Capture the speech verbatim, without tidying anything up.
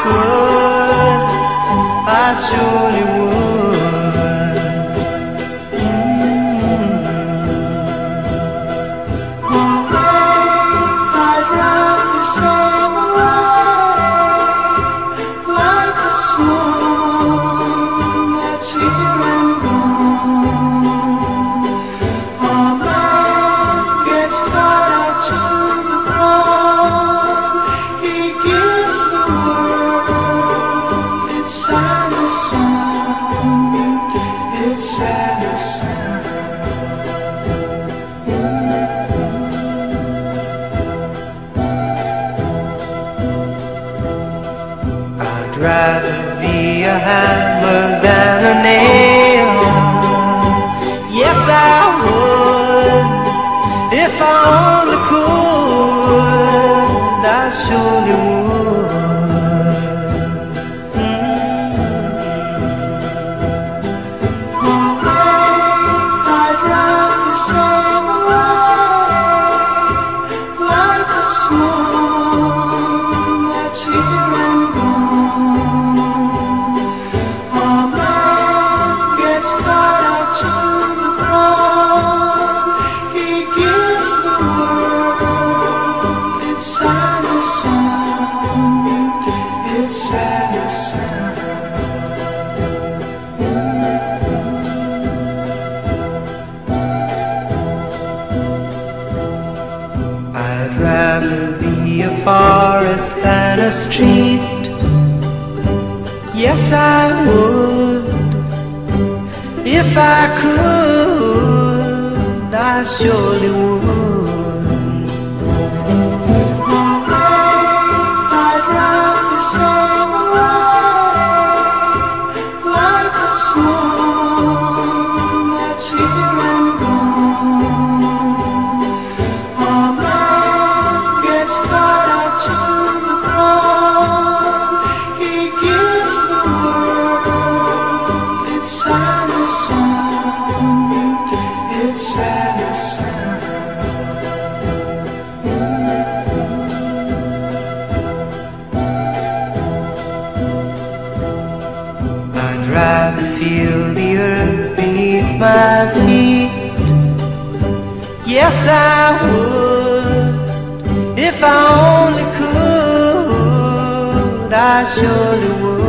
could, I surely would. I'd rather sail away like a swan that's here and gone. A man gets tied up to the ground. He gives the world its saddest sound, its saddest sound. I'd rather be a hammer than a nail. Yes, I would, if I only could, I surely would. I'd rather sail away like a swan that's here and gone. A man gets tied up to the ground. He gives the world its saddest sound, its saddest sound. I'd rather be a forest than a street. Yes, I would, if I could, I surely would. I'd rather sail away like a swan that's here and gone. A man gets tied up to the ground. He gives the world its saddest sound, its saddest sound. I'd rather feel the earth beneath my feet. Yes, I would, if I only could, I surely would.